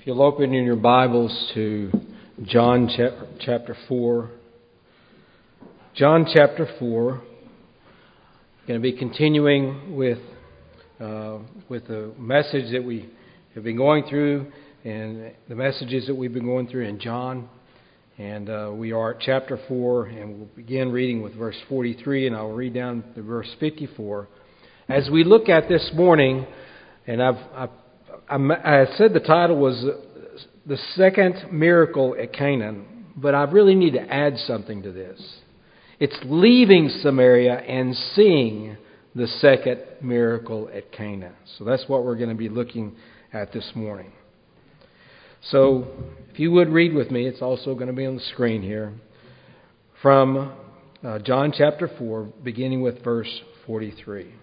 If you'll open in your Bibles to John chapter 4. John chapter 4. Going to be continuing with the message that we have been going through and the messages that we've been going through in John. And we are at chapter 4, and we'll begin reading with verse 43, and I'll read down to verse 54. As we look at this morning, and I said the title was The Second Miracle at Cana, but I really need to add something to this. It's leaving Samaria and seeing the second miracle at Cana. So that's what we're going to be looking at this morning. So if you would read with me, it's also going to be on the screen here, from John chapter 4, beginning with verse 43.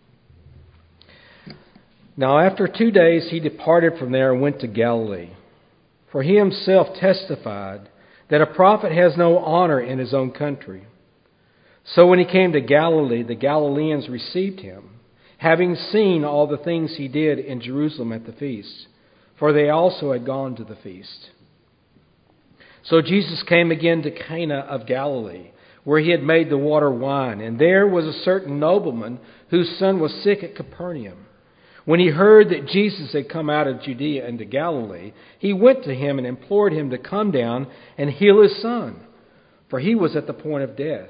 Now after 2 days he departed from there and went to Galilee. For he himself testified that a prophet has no honor in his own country. So when he came to Galilee, the Galileans received him, having seen all the things he did in Jerusalem at the feast, for they also had gone to the feast. So Jesus came again to Cana of Galilee, where he had made the water wine, and there was a certain nobleman whose son was sick at Capernaum. When he heard that Jesus had come out of Judea into Galilee, he went to him and implored him to come down and heal his son, for he was at the point of death.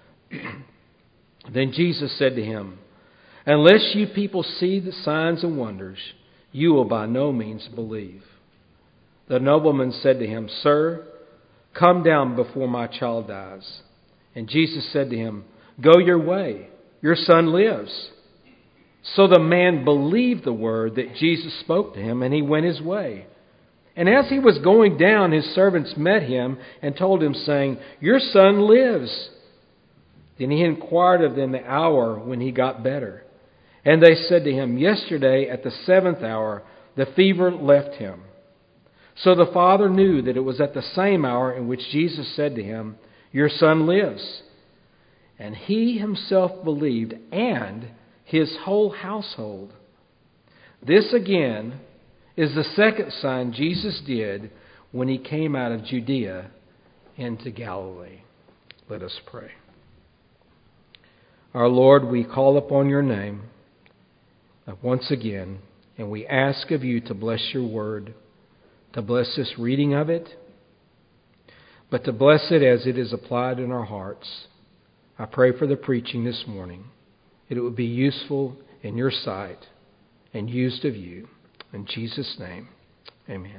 Then Jesus said to him, "Unless you people see the signs and wonders, you will by no means believe." The nobleman said to him, "Sir, come down before my child dies." And Jesus said to him, "Go your way, your son lives." So the man believed the word that Jesus spoke to him, and he went his way. And as he was going down, his servants met him and told him, saying, "Your son lives." Then he inquired of them the hour when he got better. And they said to him, "Yesterday at the 7th hour, the fever left him." So the father knew that it was at the same hour in which Jesus said to him, "Your son lives." And he himself believed, and his whole household. This again is the second sign Jesus did when he came out of Judea into Galilee. Let us pray. Our Lord, we call upon your name once again, and we ask of you to bless your word, to bless this reading of it, but to bless it as it is applied in our hearts. I pray for the preaching this morning, that it would be useful in your sight and used of you. In Jesus' name, amen.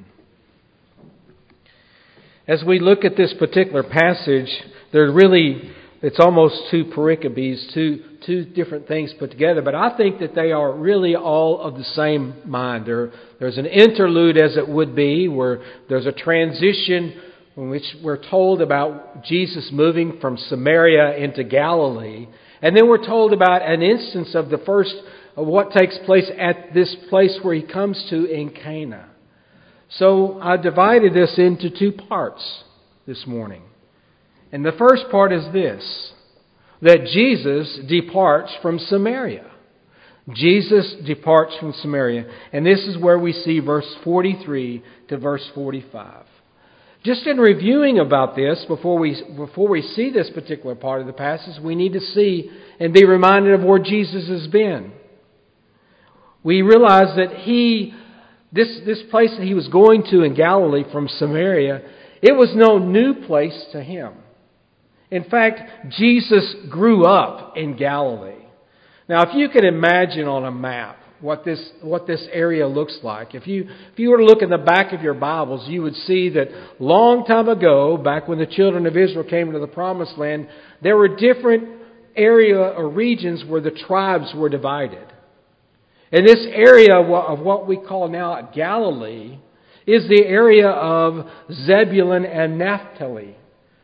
As we look at this particular passage, it's almost two pericopes, two different things put together, but I think that they are really all of the same mind. There's an interlude, as it would be, where there's a transition in which we're told about Jesus moving from Samaria into Galilee. And then we're told about an instance of the first of what takes place at this place where he comes to in Cana. So I divided this into two parts this morning. And the first part is this, that Jesus departs from Samaria. Jesus departs from Samaria. And this is where we see verse 43 to verse 45. Just in reviewing about this, before we see this particular part of the passage, we need to see and be reminded of where Jesus has been. We realize that this place that he was going to in Galilee from Samaria, it was no new place to him. In fact, Jesus grew up in Galilee. Now, if you can imagine on a map what this area looks like. If you were to look in the back of your Bibles, you would see that long time ago, back when the children of Israel came into the Promised Land, there were different area or regions where the tribes were divided. And this area of what we call now Galilee is the area of Zebulun and Naphtali,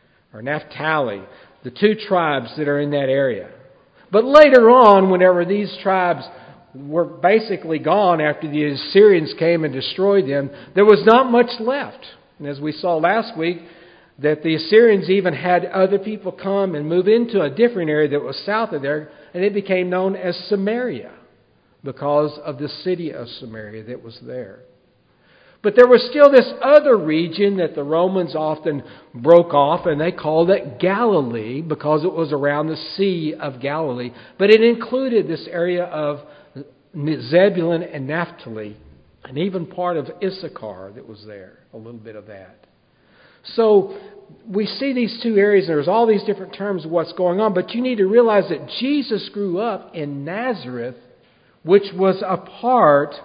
the two tribes that are in that area. But later on, whenever these tribes were basically gone after the Assyrians came and destroyed them, there was not much left. And as we saw last week, that the Assyrians even had other people come and move into a different area that was south of there, and it became known as Samaria because of the city of Samaria that was there. But there was still this other region that the Romans often broke off, and they called it Galilee because it was around the Sea of Galilee. But it included this area of Zebulun and Naphtali, and even part of Issachar that was there, a little bit of that. So we see these two areas, and there's all these different terms of what's going on, but you need to realize that Jesus grew up in Nazareth, which was a part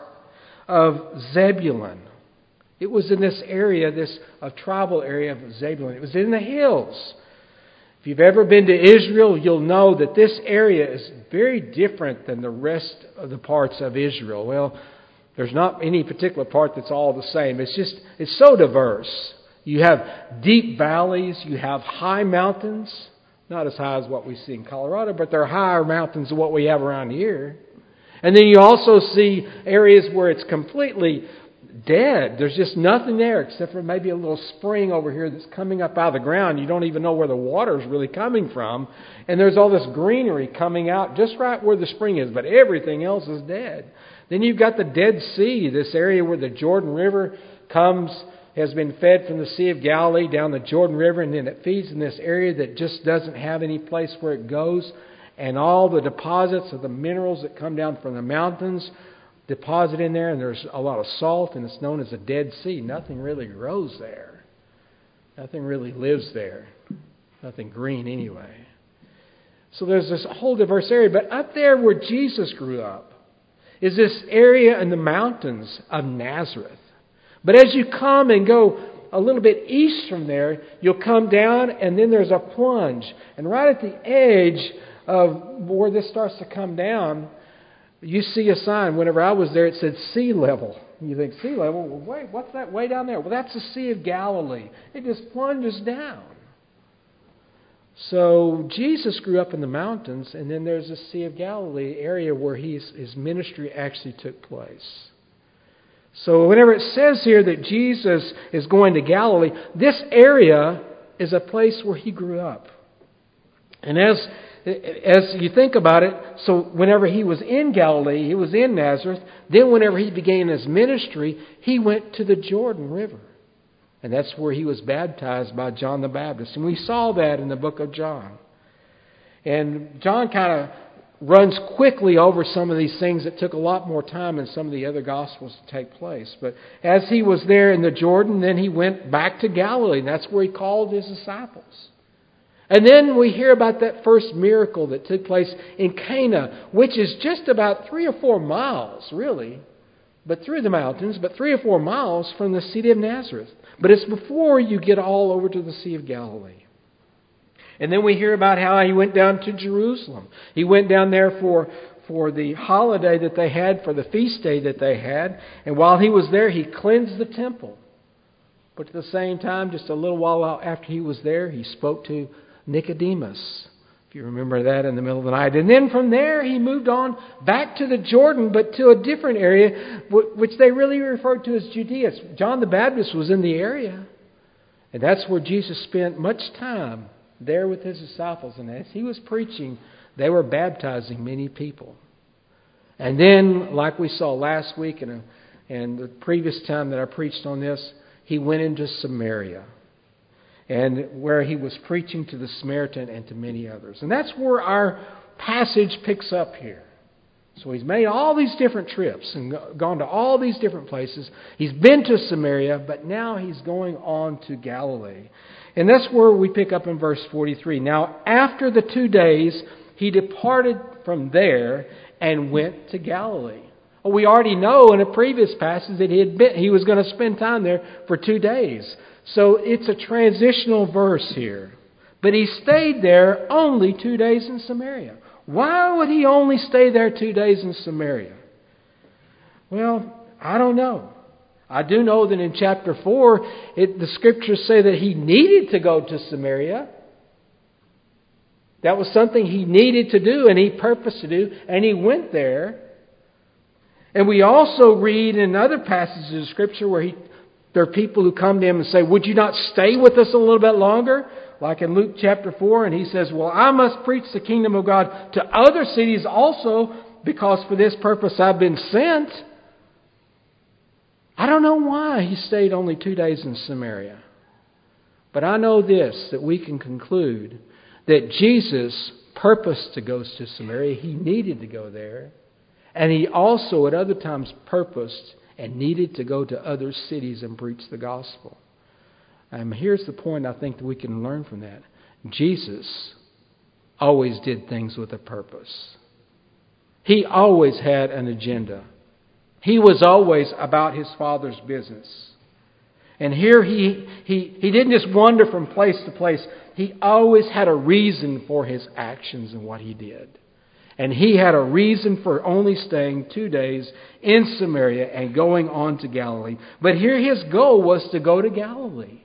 of Zebulun. It was in this area, this tribal area of Zebulun. It was in the hills. If you've ever been to Israel, you'll know that this area is very different than the rest of the parts of Israel. Well, there's not any particular part that's all the same. It's so diverse. You have deep valleys. You have high mountains. Not as high as what we see in Colorado, but they're higher mountains than what we have around here. And then you also see areas where it's completely dead. There's just nothing there except for maybe a little spring over here that's coming up out of the ground. You don't even know where the water is really coming from. And there's all this greenery coming out just right where the spring is, but everything else is dead. Then you've got the Dead Sea, this area where the Jordan River has been fed from the Sea of Galilee down the Jordan River, and then it feeds in this area that just doesn't have any place where it goes. And all the deposits of the minerals that come down from the mountains deposit in there, and there's a lot of salt, and it's known as the Dead Sea. Nothing really grows there. Nothing really lives there. Nothing green anyway. So there's this whole diverse area. But up there where Jesus grew up is this area in the mountains of Nazareth. But as you come and go a little bit east from there, you'll come down, and then there's a plunge. And right at the edge of where this starts to come down, you see a sign. Whenever I was there, it said sea level. You think, sea level? Well, wait, what's that way down there? Well, that's the Sea of Galilee. It just plunges down. So Jesus grew up in the mountains, and then there's the Sea of Galilee area where his ministry actually took place. So whenever it says here that Jesus is going to Galilee, this area is a place where he grew up. And as you think about it, so whenever he was in Galilee, he was in Nazareth, then whenever he began his ministry, he went to the Jordan River. And that's where he was baptized by John the Baptist. And we saw that in the book of John. And John kind of runs quickly over some of these things that took a lot more time in some of the other Gospels to take place. But as he was there in the Jordan, then he went back to Galilee, and that's where he called his disciples. And then we hear about that first miracle that took place in Cana, which is just about 3 or 4 miles, really, but through the mountains, but 3 or 4 miles from the city of Nazareth. But it's before you get all over to the Sea of Galilee. And then we hear about how he went down to Jerusalem. He went down there for the holiday that they had, for the feast day that they had. And while he was there, he cleansed the temple. But at the same time, just a little while after he was there, he spoke to Nicodemus. If you remember that, in the middle of the night. And then from there, he moved on back to the Jordan, but to a different area, which they really referred to as Judea. John the Baptist was in the area. And that's where Jesus spent much time, there with his disciples. And as he was preaching, they were baptizing many people. And then, like we saw last week and the previous time that I preached on this, he went into Samaria, and where he was preaching to the Samaritan and to many others. And that's where our passage picks up here. So he's made all these different trips and gone to all these different places. He's been to Samaria, but now he's going on to Galilee. And that's where we pick up in verse 43. Now, after the 2 days, he departed from there and went to Galilee. Well, we already know in a previous passage that he was going to spend time there for 2 days. So it's a transitional verse here. But he stayed there only 2 days in Samaria. Why would he only stay there 2 days in Samaria? Well, I don't know. I do know that in chapter 4, the scriptures say that he needed to go to Samaria. That was something he needed to do and he purposed to do, and he went there. And we also read in other passages of Scripture where there are people who come to him and say, would you not stay with us a little bit longer? Like in Luke chapter 4, and he says, well, I must preach the kingdom of God to other cities also, because for this purpose I've been sent. I don't know why he stayed only 2 days in Samaria. But I know this, that we can conclude that Jesus purposed to go to Samaria. He needed to go there. And He also at other times purposed and needed to go to other cities and preach the gospel. And here's the point I think that we can learn from that. Jesus always did things with a purpose. He always had an agenda. He was always about His Father's business. And here he didn't just wander from place to place. He always had a reason for His actions and what He did. And He had a reason for only staying 2 days in Samaria and going on to Galilee. But here His goal was to go to Galilee.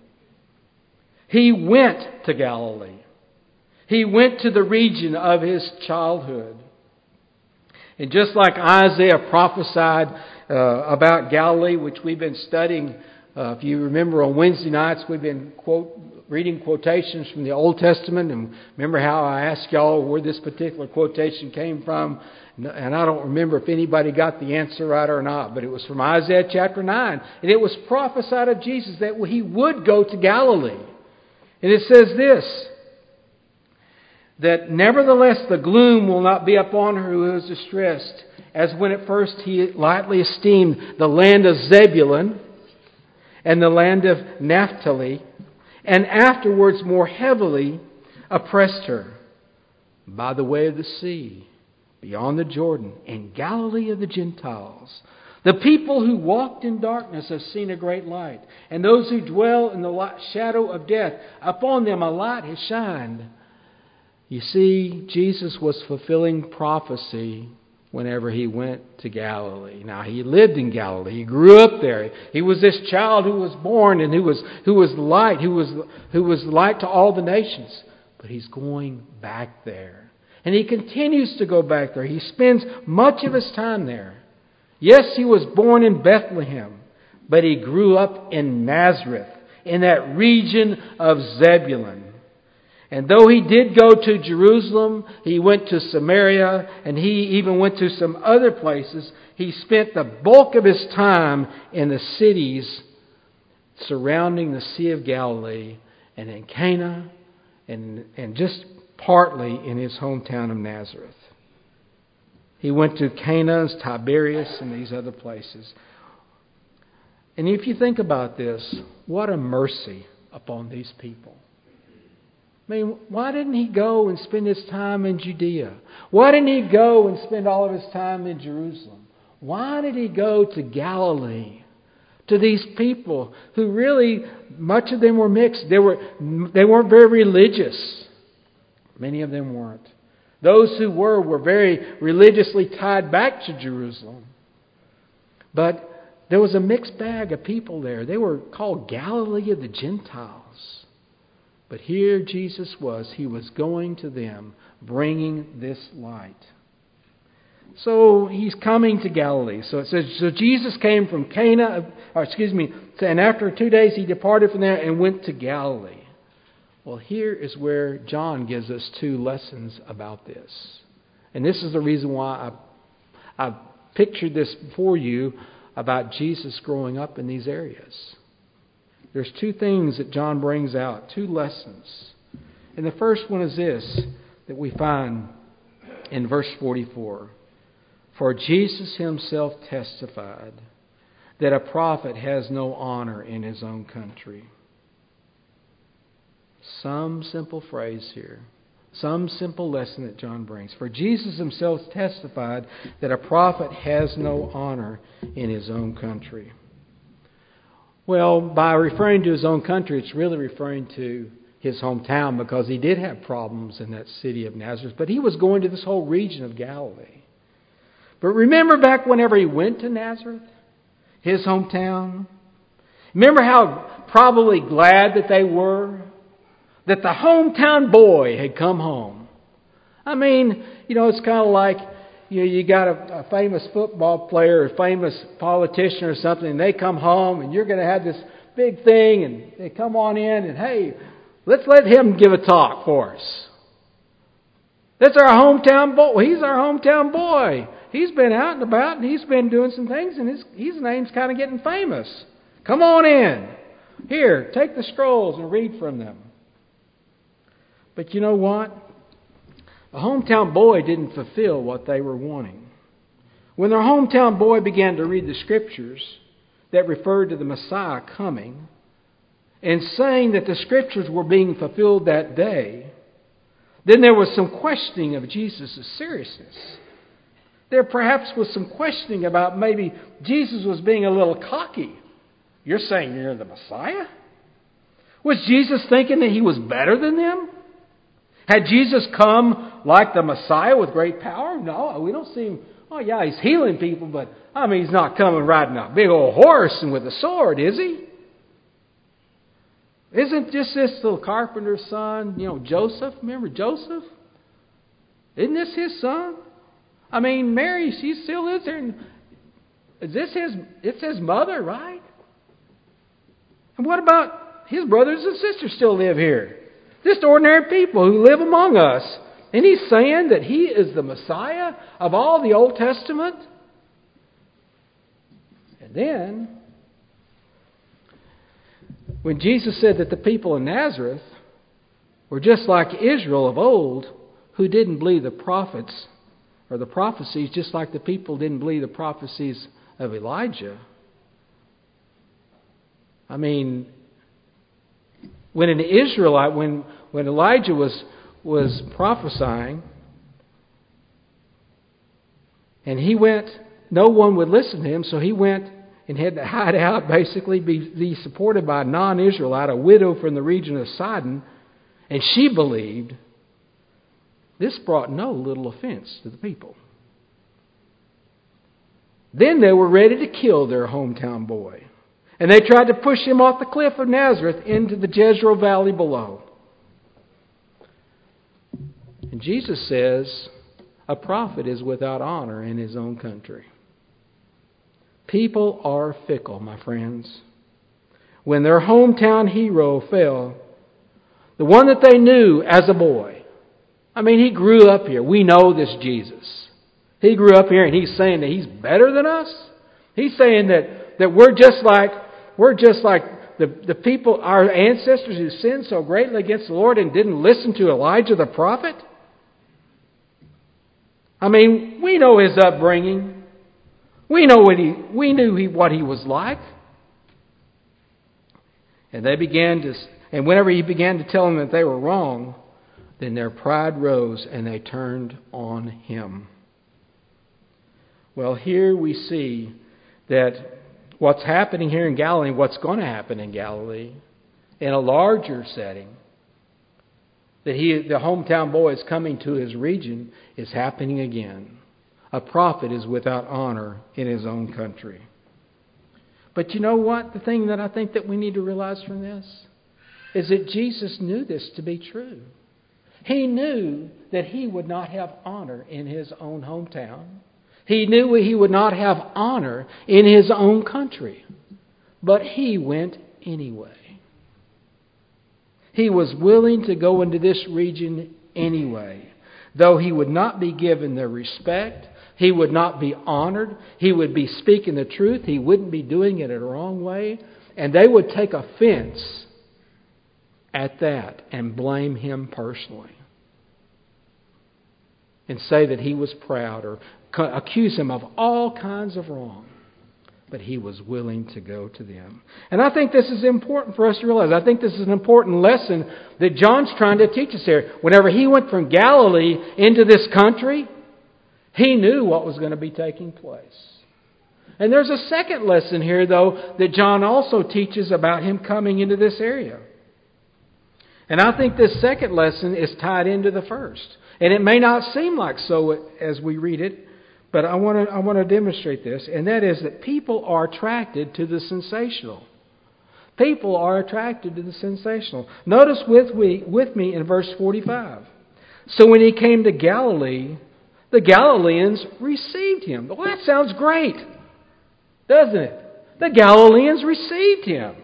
He went to Galilee. He went to the region of His childhood. And just like Isaiah prophesied about Galilee, which we've been studying, if you remember on Wednesday nights, we've been reading quotations from the Old Testament. And remember how I asked y'all where this particular quotation came from. And I don't remember if anybody got the answer right or not. But it was from Isaiah chapter 9. And it was prophesied of Jesus that He would go to Galilee. And it says this, that nevertheless the gloom will not be upon her who is distressed, as when at first He lightly esteemed the land of Zebulun and the land of Naphtali, and afterwards more heavily oppressed her by the way of the sea, beyond the Jordan, in Galilee of the Gentiles. The people who walked in darkness have seen a great light, and those who dwell in the shadow of death, upon them a light has shined. You see, Jesus was fulfilling prophecy whenever He went to Galilee. Now, He lived in Galilee. He grew up there. He was this child who was born and who was light, who was light to all the nations. But He's going back there. And He continues to go back there. He spends much of His time there. Yes, He was born in Bethlehem, but He grew up in Nazareth, in that region of Zebulun. And though He did go to Jerusalem, He went to Samaria, and He even went to some other places, He spent the bulk of His time in the cities surrounding the Sea of Galilee and in Cana and just partly in His hometown of Nazareth. He went to Cana, Tiberias, and these other places. And if you think about this, what a mercy upon these people. I mean, why didn't He go and spend His time in Judea? Why didn't He go and spend all of His time in Jerusalem? Why did He go to Galilee? To these people who really, much of them were mixed. They weren't very religious. Many of them weren't. Those who were very religiously tied back to Jerusalem. But there was a mixed bag of people there. They were called Galilee of the Gentiles. But here Jesus was. He was going to them, bringing this light. So He's coming to Galilee. So it says, so Jesus came from Cana, and after 2 days He departed from there and went to Galilee. Well, here is where John gives us 2 lessons about this. And this is the reason why I've pictured this for you about Jesus growing up in these areas. There's 2 things that John brings out, 2 lessons. And the first one is this, that we find in verse 44. For Jesus Himself testified that a prophet has no honor in his own country. Some simple phrase here. Some simple lesson that John brings. For Jesus Himself testified that a prophet has no honor in his own country. Well, by referring to his own country, it's really referring to His hometown, because He did have problems in that city of Nazareth. But He was going to this whole region of Galilee. But remember back whenever He went to Nazareth, His hometown? Remember how probably glad that they were that the hometown boy had come home. I mean, it's kind of like, you got a famous football player, a famous politician or something, and they come home and you're going to have this big thing, and they come on in and, hey, let's let him give a talk for us. That's our hometown boy. He's our hometown boy. He's been out and about, and he's been doing some things, and his name's kind of getting famous. Come on in. Here, take the scrolls and read from them. But you know what? The hometown boy didn't fulfill what they were wanting. When their hometown boy began to read the Scriptures that referred to the Messiah coming, and saying that the Scriptures were being fulfilled that day, then there was some questioning of Jesus' seriousness. There perhaps was some questioning about maybe Jesus was being a little cocky. You're saying you're the Messiah? Was Jesus thinking that he was better than them? Had Jesus come like the Messiah with great power? No, we don't see him. Oh yeah, he's healing people, but he's not coming riding a big old horse and with a sword, is he? Isn't just this little carpenter's son, Joseph? Remember Joseph? Isn't this his son? Mary, she still lives there. It's his mother, right? And what about his brothers and sisters still live here? Just ordinary people who live among us. And he's saying that he is the Messiah of all the Old Testament? And then, when Jesus said that the people in Nazareth were just like Israel of old, who didn't believe the prophets or the prophecies, just like the people didn't believe the prophecies of Elijah. When an Israelite, when Elijah was prophesying, and he went, no one would listen to him, so he went and had to hide out, basically, be supported by a non-Israelite, a widow from the region of Sidon, and she believed. This brought no little offense to the people. Then they were ready to kill their hometown boy. And they tried to push him off the cliff of Nazareth into the Jezreel Valley below. And Jesus says, a prophet is without honor in his own country. People are fickle, my friends. When their hometown hero fell, the one that they knew as a boy, he grew up here. We know this Jesus. He grew up here and he's saying that he's better than us. He's saying that we're just like the people, our ancestors who sinned so greatly against the Lord and didn't listen to Elijah the prophet. We know his upbringing. We knew what he was like. And whenever he began to tell them that they were wrong, then their pride rose and they turned on him. Well, here we see that what's happening here in Galilee, what's going to happen in Galilee, in a larger setting, that the hometown boy is coming to his region, is happening again. A prophet is without honor in his own country. But you know what? The thing that I think that we need to realize from this is that Jesus knew this to be true. He knew that he would not have honor in his own hometown. He knew he would not have honor in his own country. But he went anyway. He was willing to go into this region anyway. Though he would not be given the respect, he would not be honored, he would be speaking the truth, he wouldn't be doing it in a wrong way, and they would take offense at that and blame him personally. And say that he was proud or accuse him of all kinds of wrong. But he was willing to go to them. And I think this is important for us to realize. I think this is an important lesson that John's trying to teach us here. Whenever he went from Galilee into this country, he knew what was going to be taking place. And there's a second lesson here, though, that John also teaches about him coming into this area. And I think this second lesson is tied into the first. And it may not seem like so as we read it, but I want to demonstrate this, and that is that people are attracted to the sensational. People are attracted to the sensational. Notice with me in verse 45. So when he came to Galilee, the Galileans received him. Well, that sounds great, doesn't it? The Galileans received him.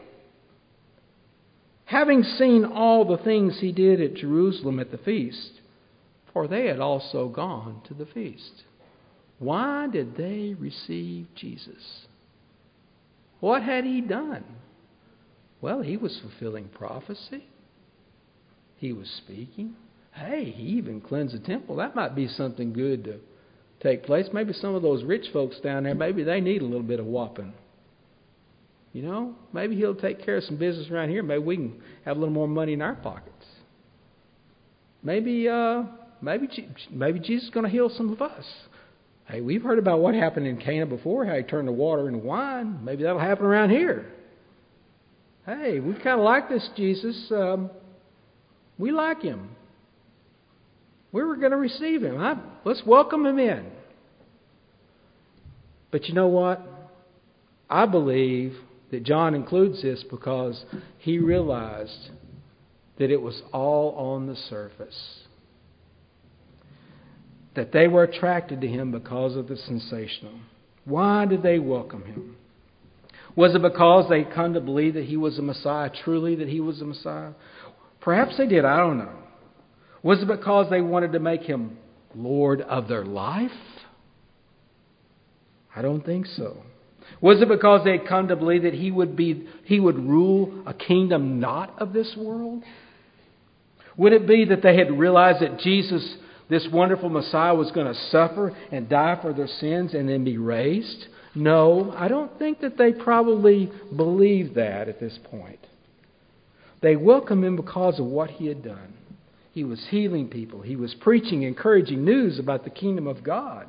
Having seen all the things he did at Jerusalem at the feast, for they had also gone to the feast. Why did they receive Jesus? What had he done? Well, he was fulfilling prophecy. He was speaking. Hey, he even cleansed the temple. That might be something good to take place. Maybe some of those rich folks down there, maybe they need a little bit of whopping. You know, maybe he'll take care of some business around here. Maybe we can have a little more money in our pockets. Maybe Jesus is going to heal some of us. Hey, we've heard about what happened in Cana before, how he turned the water into wine. Maybe that'll happen around here. Hey, we kind of like this Jesus. We like him. We were going to receive him. Let's welcome him in. But you know what? I believe that John includes this because he realized that it was all on the surface. That they were attracted to him because of the sensational. Why did they welcome him? Was it because they come to believe that he was a Messiah, truly that he was a Messiah? Perhaps they did, I don't know. Was it because they wanted to make him Lord of their life? I don't think so. Was it because they had come to believe that he would rule a kingdom not of this world? Would it be that they had realized that Jesus, this wonderful Messiah, was going to suffer and die for their sins and then be raised? No, I don't think that they probably believed that at this point. They welcomed him because of what he had done. He was healing people. He was preaching encouraging news about the kingdom of God.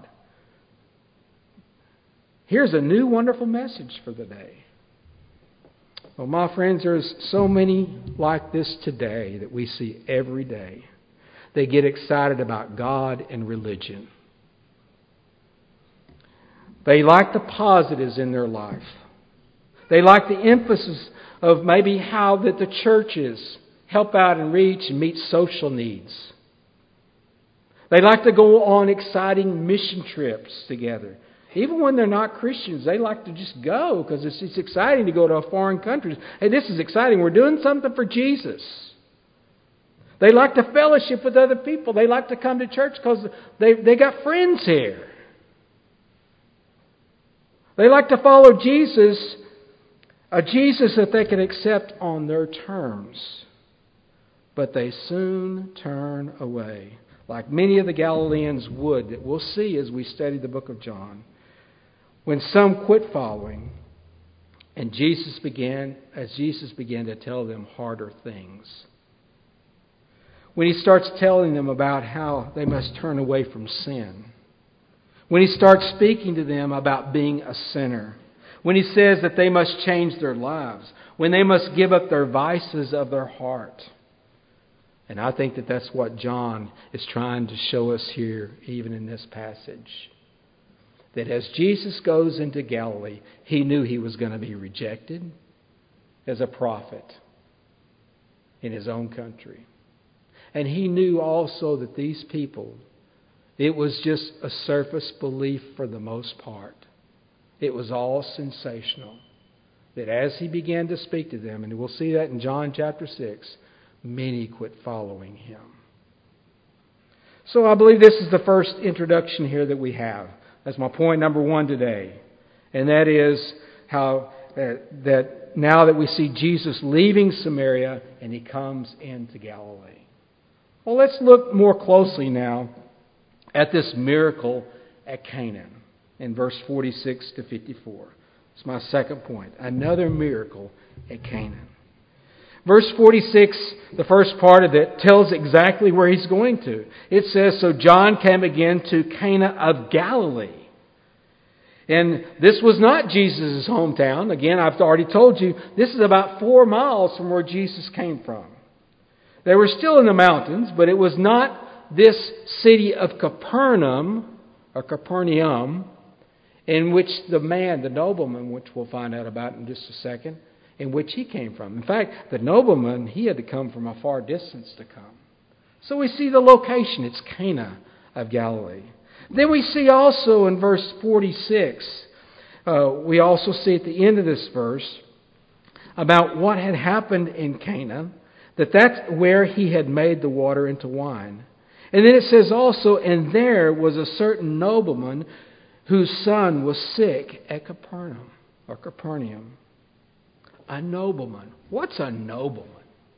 Here's a new wonderful message for the day. Well, my friends, there's so many like this today that we see every day. They get excited about God and religion. They like the positives in their life. They like the emphasis of maybe how that the churches help out and reach and meet social needs. They like to go on exciting mission trips together. Even when they're not Christians, they like to just go because it's exciting to go to a foreign country. Hey, this is exciting. We're doing something for Jesus. They like to fellowship with other people. They like to come to church because they got friends here. They like to follow Jesus, a Jesus that they can accept on their terms. But they soon turn away, like many of the Galileans would, that we'll see as we study the book of John. When some quit following, and Jesus began to tell them harder things. When he starts telling them about how they must turn away from sin. When he starts speaking to them about being a sinner. When he says that they must change their lives. When they must give up their vices of their heart. And I think that that's what John is trying to show us here, even in this passage. That as Jesus goes into Galilee, he knew he was going to be rejected as a prophet in his own country. And he knew also that these people, it was just a surface belief for the most part. It was all sensational. That as he began to speak to them, and we'll see that in John chapter 6, many quit following him. So I believe this is the first introduction here that we have. That's my point number 1 today. And that is how that now that we see Jesus leaving Samaria and he comes into Galilee. Well, let's look more closely now at this miracle at Cana in verse 46 to 54. It's my second point. Another miracle at Cana. Verse 46, the first part of it, tells exactly where he's going to. It says, so John came again to Cana of Galilee. And this was not Jesus' hometown. Again, I've already told you, this is about 4 miles from where Jesus came from. They were still in the mountains, but it was not this city of Capernaum, or Capernaum, in which the nobleman, which we'll find out about in just a second, in which he came from. In fact, the nobleman, he had to come from a far distance to come. So we see the location. It's Cana of Galilee. Then we see also in verse 46, we also see at the end of this verse about what had happened in Cana, that's where he had made the water into wine. And then it says also, and there was a certain nobleman whose son was sick at Capernaum. A nobleman. What's a nobleman?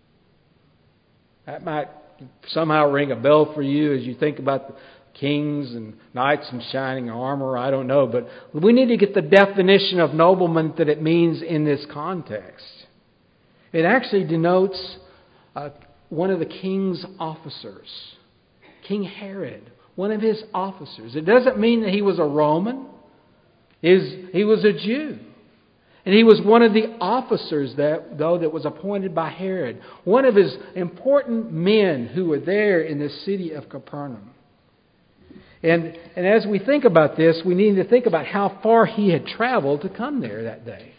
That might somehow ring a bell for you as you think about the kings and knights in shining armor. I don't know. But we need to get the definition of nobleman that it means in this context. It actually denotes one of the king's officers. King Herod, one of his officers. It doesn't mean that he was a Roman. He was a Jew. And he was one of the officers that was appointed by Herod. One of his important men who were there in the city of Capernaum. And as we think about this, we need to think about how far he had traveled to come there that day.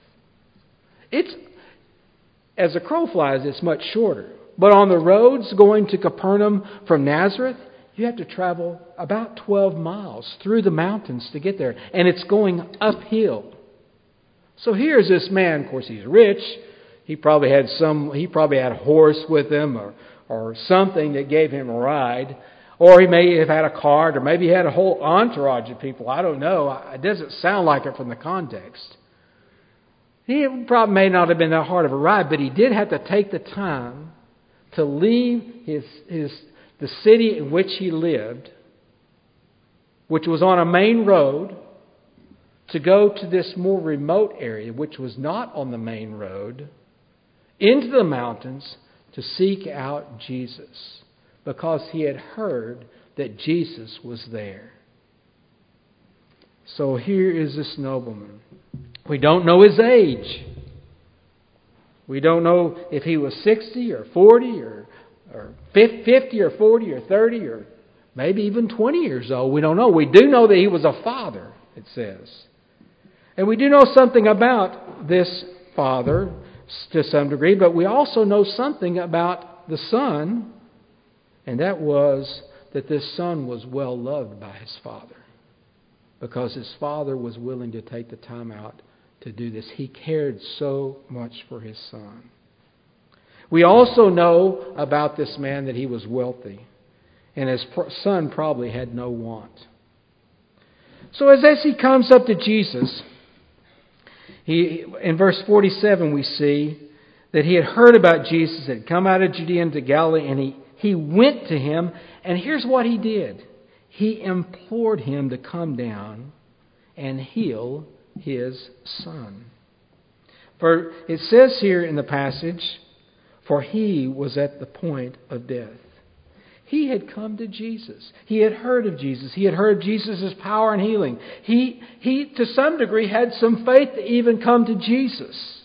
As a crow flies, it's much shorter. But on the roads going to Capernaum from Nazareth, you have to travel about 12 miles through the mountains to get there. And it's going uphill. So here's this man. Of course, he's rich. He probably had a horse with him or something that gave him a ride. Or he may have had a cart, or maybe he had a whole entourage of people. I don't know. It doesn't sound like it from the context. He probably may not have been that hard of a ride, but he did have to take the time to leave the city in which he lived, which was on a main road, to go to this more remote area, which was not on the main road, into the mountains to seek out Jesus, because he had heard that Jesus was there. So here is this nobleman. We don't know his age. We don't know if he was 60 or 40 or 50 or 40 or 30 or maybe even 20 years old. We don't know. We do know that he was a father, it says. And we do know something about this father to some degree, but we also know something about the son, and that was that this son was well loved by his father, because his father was willing to take the time out to do this. He cared so much for his son. We also know about this man that he was wealthy, and his son probably had no want. So as he comes up to Jesus, in verse 47 we see that he had heard about Jesus, had come out of Judea into Galilee, and he went to him, and here's what he did. He implored him to come down and heal his son. For it says here in the passage, for he was at the point of death. He had come to Jesus. He had heard of Jesus. He had heard of Jesus' power and healing. He to some degree had some faith to even come to Jesus.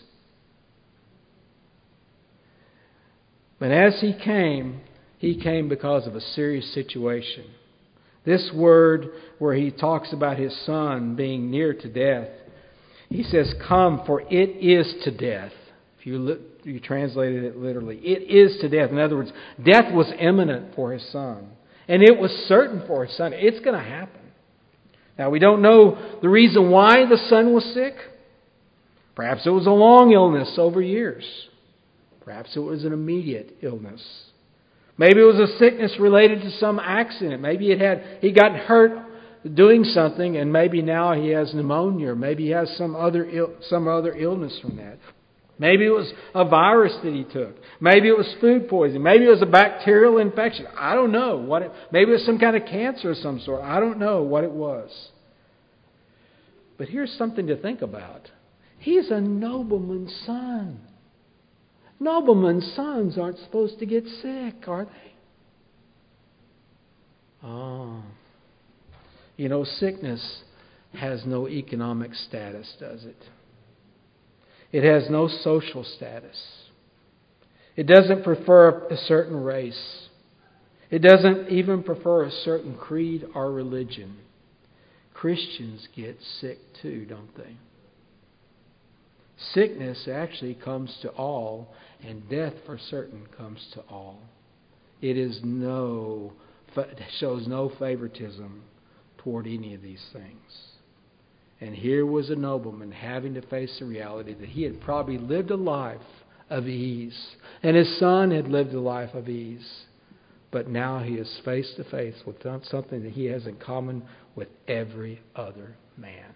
But as he came because of a serious situation. This word where he talks about his son being near to death, he says, come, for it is to death. If you translated it literally, it is to death. In other words, death was imminent for his son. And it was certain for his son. It's going to happen. Now, we don't know the reason why the son was sick. Perhaps it was a long illness over years. Perhaps it was an immediate illness. Maybe it was a sickness related to some accident. Maybe he got hurt doing something, and maybe now he has pneumonia, or maybe he has some other illness from that. Maybe it was a virus that he took. Maybe it was food poisoning. Maybe it was a bacterial infection. I don't know. Maybe it was some kind of cancer of some sort. I don't know what it was. But here's something to think about. He's a nobleman's son. Noblemen's sons aren't supposed to get sick, are they? Oh. You know, sickness has no economic status, does it? It has no social status. It doesn't prefer a certain race. It doesn't even prefer a certain creed or religion. Christians get sick too, don't they? Sickness actually comes to all, and death for certain comes to all. It shows no favoritism toward any of these things. And here was a nobleman having to face the reality that he had probably lived a life of ease, and his son had lived a life of ease. But now he is face to face with something that he has in common with every other man.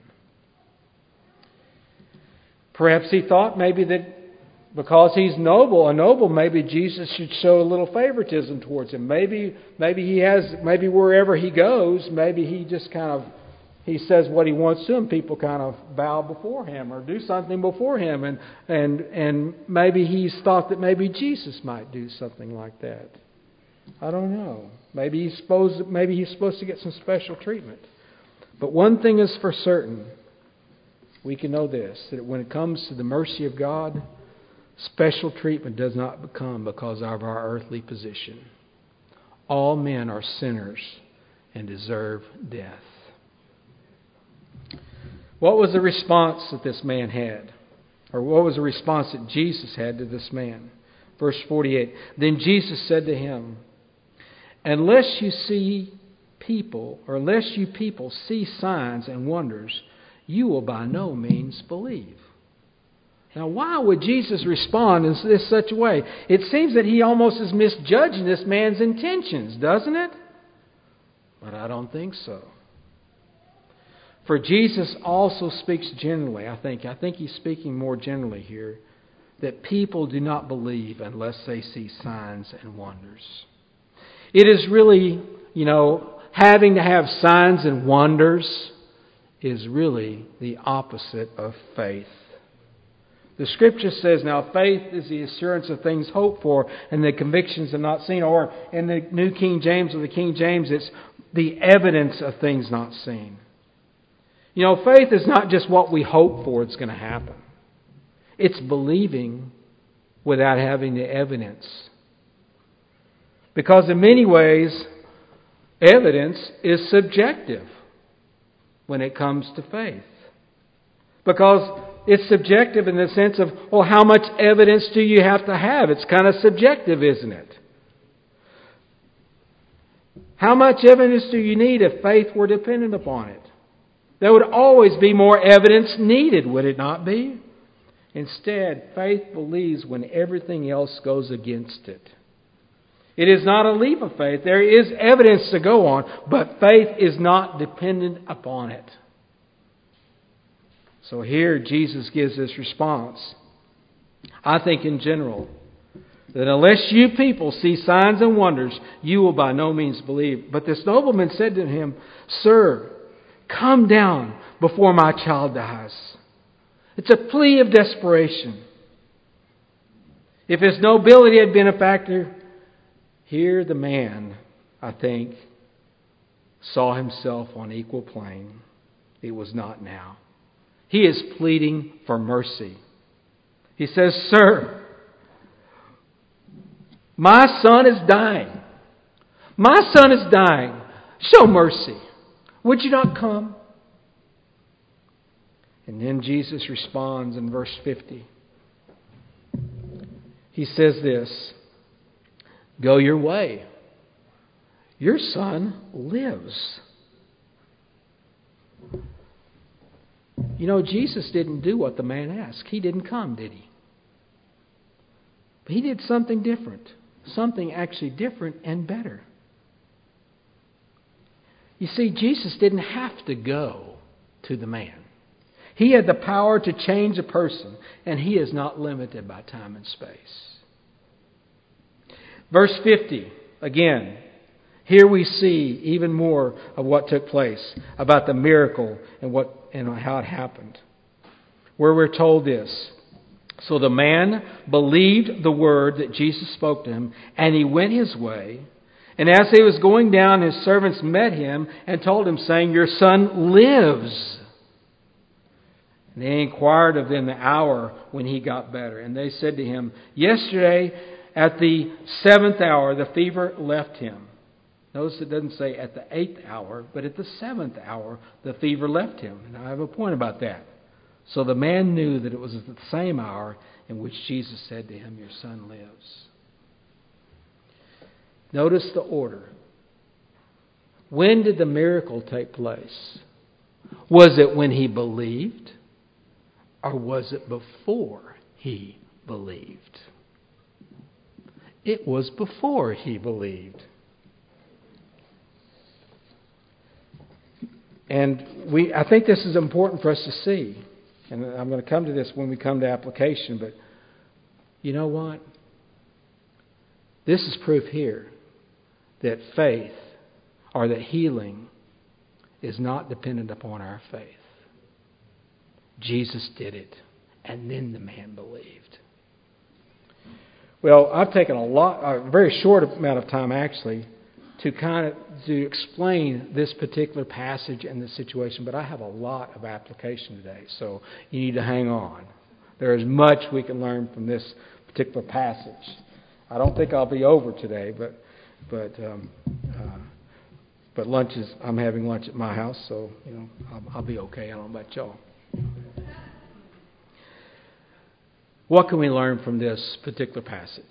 Perhaps he thought maybe that because he's a noble, maybe Jesus should show a little favoritism towards him. Maybe wherever he goes, maybe he just he says what he wants to, and people kind of bow before him or do something before him, and maybe he's thought that maybe Jesus might do something like that. I don't know. Maybe he's supposed to get some special treatment. But one thing is for certain, we can know this, that when it comes to the mercy of God, special treatment does not come because of our earthly position. All men are sinners and deserve death. What was the response that this man had? Or what was the response that Jesus had to this man? Verse 48, then Jesus said to him, unless you people see signs and wonders, you will by no means believe. Now, why would Jesus respond in such a way? It seems that he almost is misjudging this man's intentions, doesn't it? But I don't think so. For Jesus also speaks generally, I think he's speaking more generally here, that people do not believe unless they see signs and wonders. It is really, having to have signs and wonders is really the opposite of faith. The Scripture says, now faith is the assurance of things hoped for and the convictions of not seen. Or in the New King James or the King James, it's the evidence of things not seen. Faith is not just what we hope for it's going to happen. It's believing without having the evidence. Because in many ways, evidence is subjective when it comes to faith. Because it's subjective in the sense of, how much evidence do you have to have? It's kind of subjective, isn't it? How much evidence do you need if faith were dependent upon it? There would always be more evidence needed, would it not be? Instead, faith believes when everything else goes against it. It is not a leap of faith. There is evidence to go on, but faith is not dependent upon it. So here Jesus gives this response. I think in general, that unless you people see signs and wonders, you will by no means believe. But this nobleman said to him, Sir, come down before my child dies. It's a plea of desperation. If his nobility had been a factor, here the man, I think, saw himself on equal plane. It was not now. He is pleading for mercy. He says, Sir, my son is dying. My son is dying. Show mercy. Would you not come? And then Jesus responds in verse 50. He says this, Go your way. Your son lives. Jesus didn't do what the man asked. He didn't come, did he? But he did something different. Something actually different and better. You see, Jesus didn't have to go to the man. He had the power to change a person, and he is not limited by time and space. Verse 50, again, here we see even more of what took place about the miracle and how it happened. Where we're told this. So the man believed the word that Jesus spoke to him, and he went his way. And as he was going down, his servants met him and told him, saying, Your son lives. And they inquired of them the hour when he got better. And they said to him, Yesterday at the 7th hour the fever left him. Notice it doesn't say at the 8th hour, but at the 7th hour the fever left him. And I have a point about that. So the man knew that it was at the same hour in which Jesus said to him, Your son lives. Notice the order. When did the miracle take place? Was it when he believed? Or was it before he believed? It was before he believed. I think this is important for us to see. And I'm going to come to this when we come to application. But you know what? This is proof here that faith or that healing is not dependent upon our faith. Jesus did it, and then the man believed. Well, I've taken a very short amount of time actually, to explain this particular passage and the situation, but I have a lot of application today, so you need to hang on. There is much we can learn from this particular passage. I don't think I'll be over today, but I'm having lunch at my house, so I'll be okay. I don't know about y'all. What can we learn from this particular passage?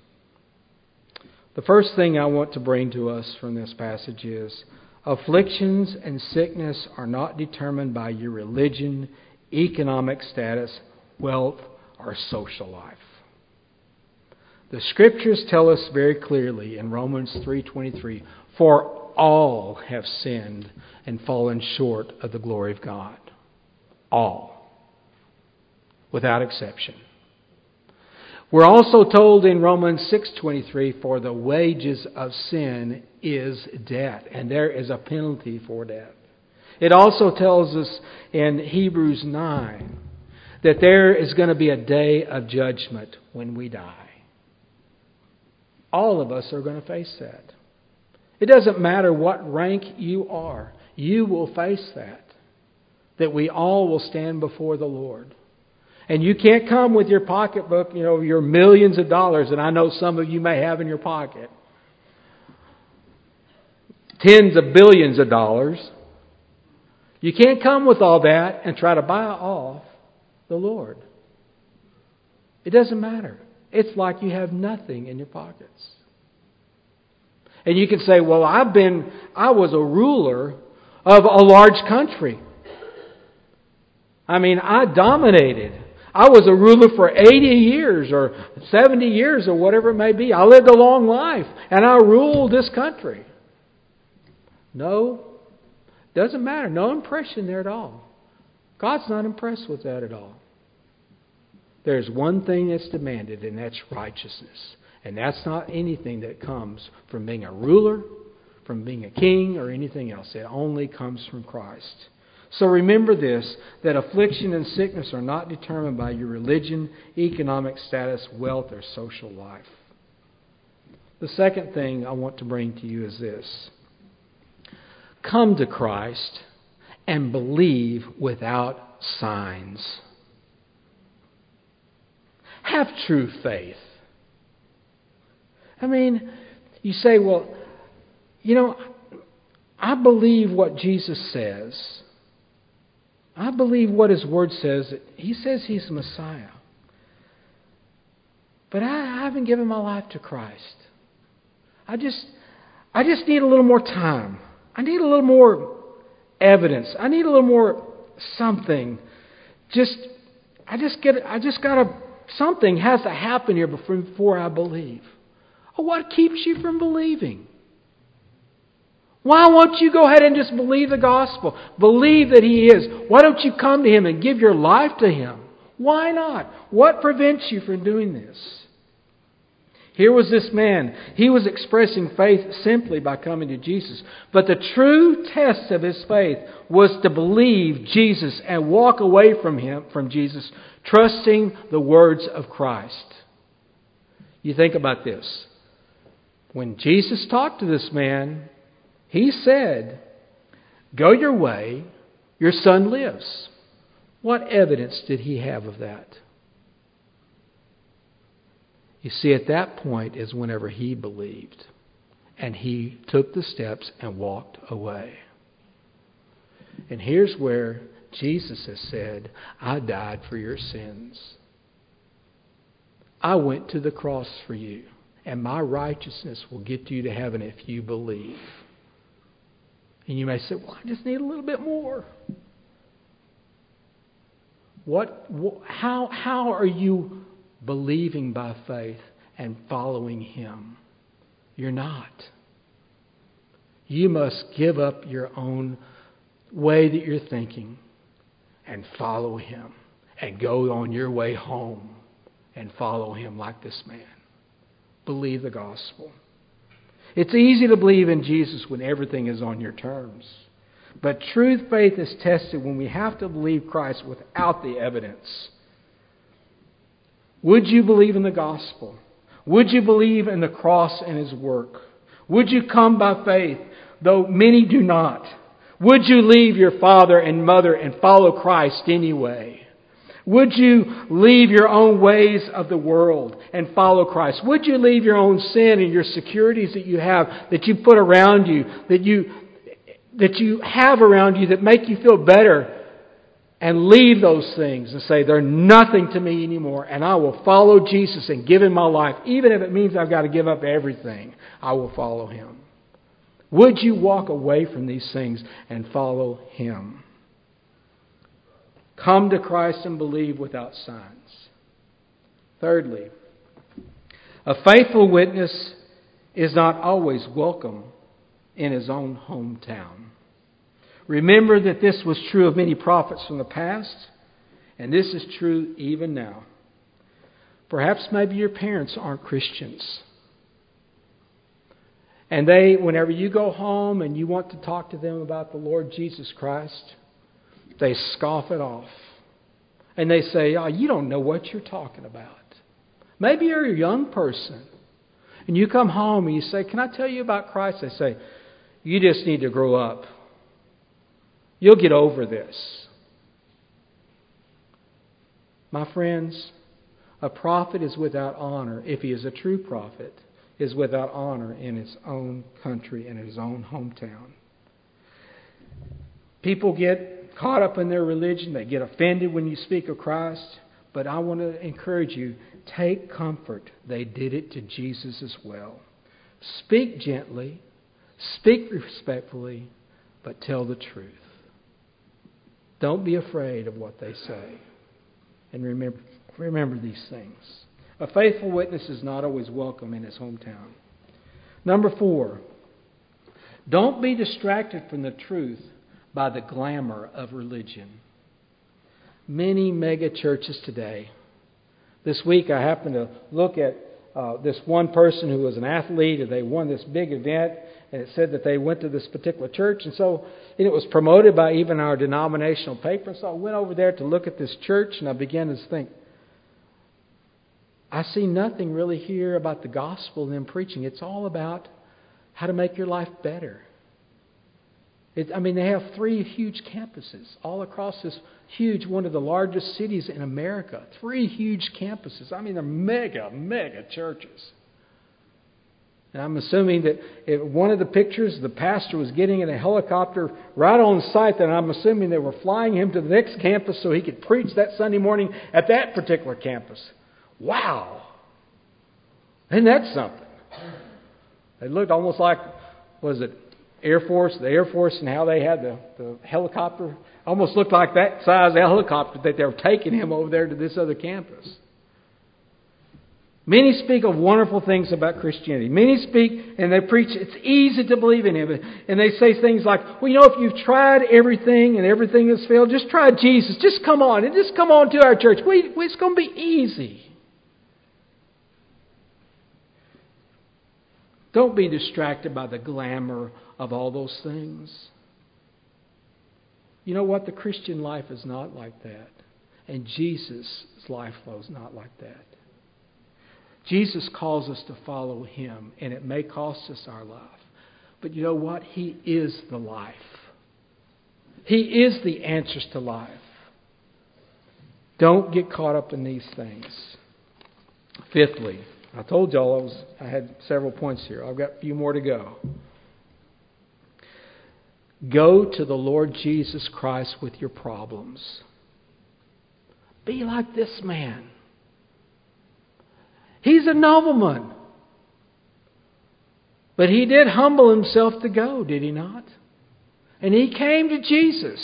The first thing I want to bring to us from this passage is afflictions and sickness are not determined by your religion, economic status, wealth, or social life. The Scriptures tell us very clearly in Romans 3:23, "For all have sinned and fallen short of the glory of God." All. Without exception. We're also told in Romans 6:23, "For the wages of sin is death," and there is a penalty for death. It also tells us in Hebrews 9 that there is going to be a day of judgment when we die. All of us are going to face that. It doesn't matter what rank you are. You will face that we all will stand before the Lord. And you can't come with your pocketbook, your millions of dollars, and I know some of you may have in your pocket. Tens of billions of dollars. You can't come with all that and try to buy off the Lord. It doesn't matter. It's like you have nothing in your pockets. And you can say, well, I was a ruler of a large country. I dominated. I was a ruler for 80 years or 70 years or whatever it may be. I lived a long life and I ruled this country. No, doesn't matter. No impression there at all. God's not impressed with that at all. There's one thing that's demanded, and that's righteousness. And that's not anything that comes from being a ruler, from being a king, or anything else. It only comes from Christ. So remember this, that affliction and sickness are not determined by your religion, economic status, wealth, or social life. The second thing I want to bring to you is this. Come to Christ and believe without signs. Have true faith. You say, well, I believe what Jesus says. I believe what His Word says. He says He's the Messiah. But I haven't given my life to Christ. I just need a little more time. I need a little more evidence. I need a little more something. Something has to happen here before I believe. Oh, what keeps you from believing? Why won't you go ahead and just believe the gospel? Believe that He is. Why don't you come to Him and give your life to Him? Why not? What prevents you from doing this? Here was this man. He was expressing faith simply by coming to Jesus. But the true test of his faith was to believe Jesus and walk away from Jesus, trusting the words of Christ. You think about this. When Jesus talked to this man, He said, "Go your way, your son lives." What evidence did he have of that? You see, at that point is whenever he believed. And he took the steps and walked away. And here's where Jesus has said, "I died for your sins. I went to the cross for you. And my righteousness will get you to heaven if you believe." And you may say, "Well, I just need a little bit more." How are you believing by faith and following Him? You're not. You must give up your own way that you're thinking and follow Him. And go on your way home and follow Him like this man. Believe the gospel. It's easy to believe in Jesus when everything is on your terms. But true faith is tested when we have to believe Christ without the evidence. Would you believe in the gospel? Would you believe in the cross and His work? Would you come by faith, though many do not? Would you leave your father and mother and follow Christ anyway? Would you leave your own ways of the world and follow Christ? Would you leave your own sin and your securities that you have, that you put around you, that you have around you that make you feel better, and leave those things and say, they're nothing to me anymore, and I will follow Jesus and give Him my life, even if it means I've got to give up everything, I will follow Him. Would you walk away from these things and follow Him? Come to Christ and believe without signs. Thirdly, a faithful witness is not always welcome in his own hometown. Remember that this was true of many prophets from the past, and this is true even now. Perhaps maybe your parents aren't Christians. And whenever you go home and you want to talk to them about the Lord Jesus Christ, they scoff it off. And they say, oh, you don't know what you're talking about. Maybe you're a young person. And you come home and you say, can I tell you about Christ? They say, you just need to grow up. You'll get over this. My friends, a prophet is without honor, if he is a true prophet, is without honor in his own country and his own hometown. People get caught up in their religion. They get offended when you speak of Christ. But I want to encourage you, take comfort. They did it to Jesus as well. Speak gently, speak respectfully, but tell the truth. Don't be afraid of what they say. And remember these things. A faithful witness is not always welcome in his hometown. Number 4, don't be distracted from the truth by the glamour of religion. Many mega churches today. This week I happened to look at this one person who was an athlete, and they won this big event, and it said that they went to this particular church, and it was promoted by even our denominational paper. So I went over there to look at this church, and I began to think, I see nothing really here about the gospel and them preaching. It's all about how to make your life better. They have 3 huge campuses all across this huge, one of the largest cities in America. 3 huge campuses. They're mega churches. And I'm assuming that if one of the pictures, the pastor was getting in a helicopter right on site, and I'm assuming they were flying him to the next campus so he could preach that Sunday morning at that particular campus. Wow! Isn't that something? They looked almost like, the Air Force, and how they had the helicopter. Almost looked like that size helicopter that they were taking him over there to this other campus. Many speak of wonderful things about Christianity. Many speak and they preach it's easy to believe in Him. And they say things like, if you've tried everything and everything has failed, just try Jesus. Just come on. And just come on to our church. It's going to be easy. Don't be distracted by the glamour of all those things. You know what? The Christian life is not like that. And Jesus' life was not like that. Jesus calls us to follow Him, and it may cost us our life. But you know what? He is the life. He is the answers to life. Don't get caught up in these things. Fifthly, I told y'all I had several points here. I've got a few more to go. Go to the Lord Jesus Christ with your problems. Be like this man. He's a nobleman. But he did humble himself to go, did he not? And he came to Jesus.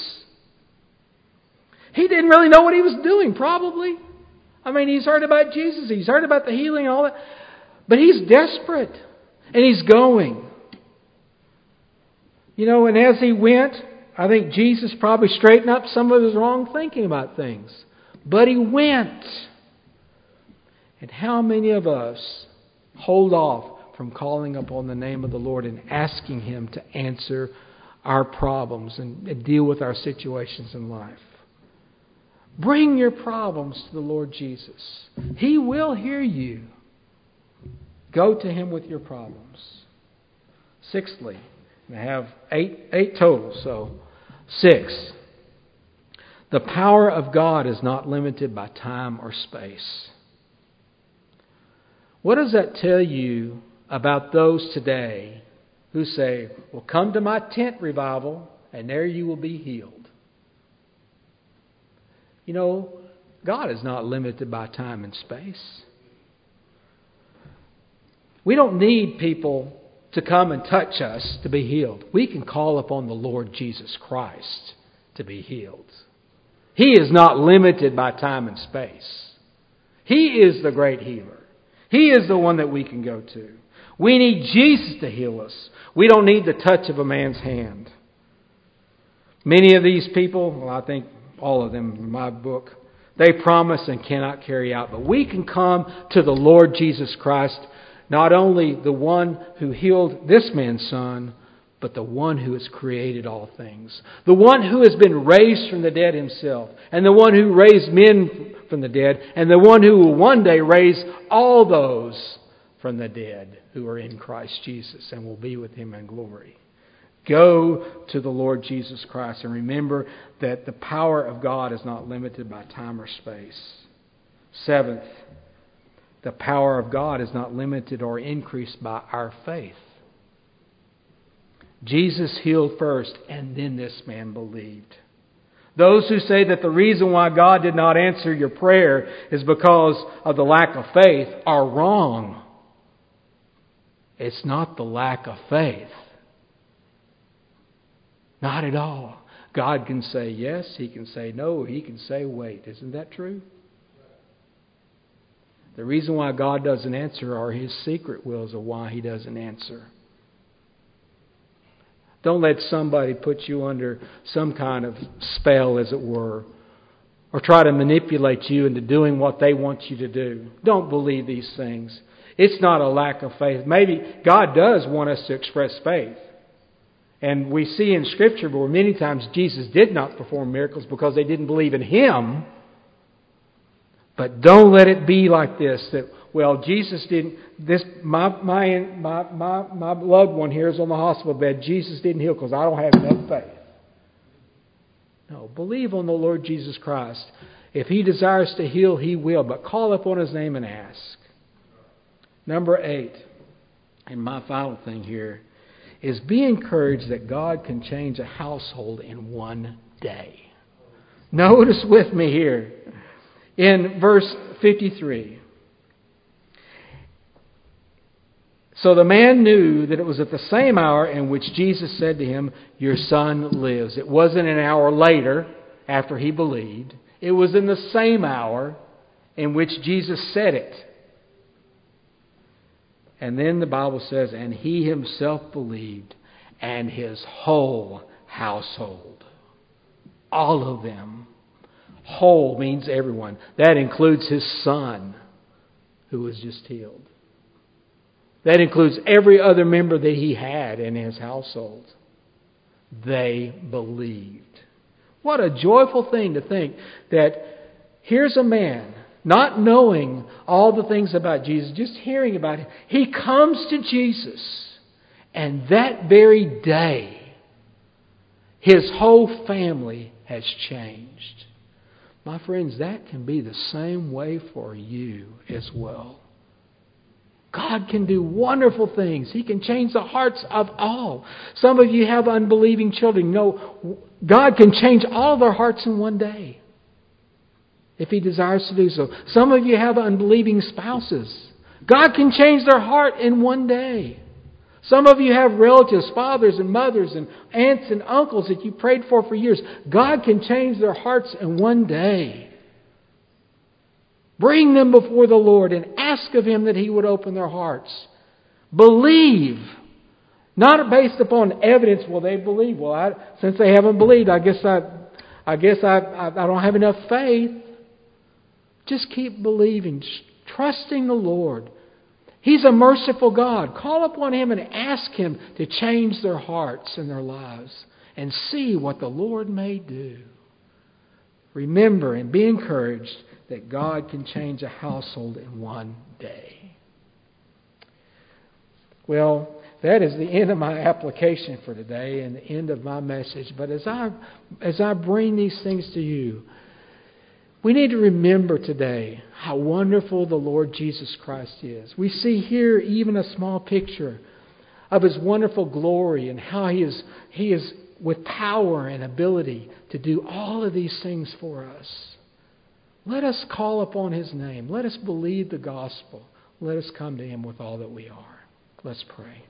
He didn't really know what he was doing, probably. He's heard about Jesus. He's heard about the healing and all that. But he's desperate. And he's going. And as he went, I think Jesus probably straightened up some of his wrong thinking about things. But He went. And how many of us hold off from calling upon the name of the Lord and asking Him to answer our problems and deal with our situations in life? Bring your problems to the Lord Jesus. He will hear you. Go to Him with your problems. Sixthly, I have eight total, so 6. The power of God is not limited by time or space. What does that tell you about those today who say, well, come to my tent revival and there you will be healed? You know, God is not limited by time and space. We don't need people to come and touch us to be healed. We can call upon the Lord Jesus Christ to be healed. He is not limited by time and space. He is the great healer. He is the one that we can go to. We need Jesus to heal us. We don't need the touch of a man's hand. Many of these people, well, I think all of them in my book, they promise and cannot carry out. But we can come to the Lord Jesus Christ, not only the one who healed this man's son, but the one who has created all things. The one who has been raised from the dead Himself. And the one who raised men from the dead. And the one who will one day raise all those from the dead who are in Christ Jesus and will be with Him in glory. Go to the Lord Jesus Christ and remember that the power of God is not limited by time or space. 7th, the power of God is not limited or increased by our faith. Jesus healed first, and then this man believed. Those who say that the reason why God did not answer your prayer is because of the lack of faith are wrong. It's not the lack of faith. Not at all. God can say yes, He can say no, He can say wait. Isn't that true? The reason why God doesn't answer are His secret wills of why He doesn't answer. Don't let somebody put you under some kind of spell, as it were, or try to manipulate you into doing what they want you to do. Don't believe these things. It's not a lack of faith. Maybe God does want us to express faith. And we see in Scripture where many times Jesus did not perform miracles because they didn't believe in Him. But don't let it be like this, that, well, Jesus didn't, my loved one here is on the hospital bed. Jesus didn't heal because I don't have enough faith. No, believe on the Lord Jesus Christ. If He desires to heal, He will. But call upon His name and ask. Number 8, and my final thing here, is be encouraged that God can change a household in one day. Notice with me here. In verse 53. So the man knew that it was at the same hour in which Jesus said to him, your son lives. It wasn't an hour later after he believed. It was in the same hour in which Jesus said it. And then the Bible says, and he himself believed, and his whole household. All of them. Whole means everyone. That includes his son, who was just healed. That includes every other member that he had in his household. They believed. What a joyful thing to think that here's a man, not knowing all the things about Jesus, just hearing about him. He comes to Jesus, and that very day, his whole family has changed. My friends, that can be the same way for you as well. God can do wonderful things. He can change the hearts of all. Some of you have unbelieving children. No, God can change all their hearts in one day, if He desires to do so. Some of you have unbelieving spouses. God can change their heart in one day. Some of you have relatives, fathers and mothers and aunts and uncles that you prayed for years. God can change their hearts in one day. Bring them before the Lord and ask of Him that He would open their hearts. Believe Not based upon evidence. Well, they believe. Well, since they haven't believed, I guess I don't have enough faith. Just keep believing, trusting the Lord. He's a merciful God. Call upon Him and ask Him to change their hearts and their lives and see what the Lord may do. Remember and be encouraged that God can change a household in one day. Well, that is the end of my application for today and the end of my message. But as I bring these things to you, we need to remember today how wonderful the Lord Jesus Christ is. We see here even a small picture of His wonderful glory and how He is with power and ability to do all of these things for us. Let us call upon His name. Let us believe the gospel. Let us come to Him with all that we are. Let's pray.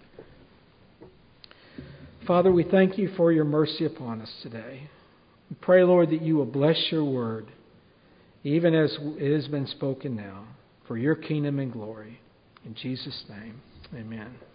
Father, we thank You for Your mercy upon us today. We pray, Lord, that You will bless Your word, even as it has been spoken now, for Your kingdom and glory. In Jesus' name, amen.